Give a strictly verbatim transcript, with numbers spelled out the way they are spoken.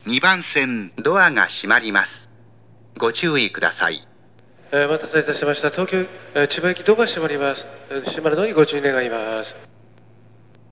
にばん線ドアが閉まります。ご注意ください。 えー、お待たせいたしました。東京、えー千葉行きドアが閉まります。えー閉まるのにご注意願います。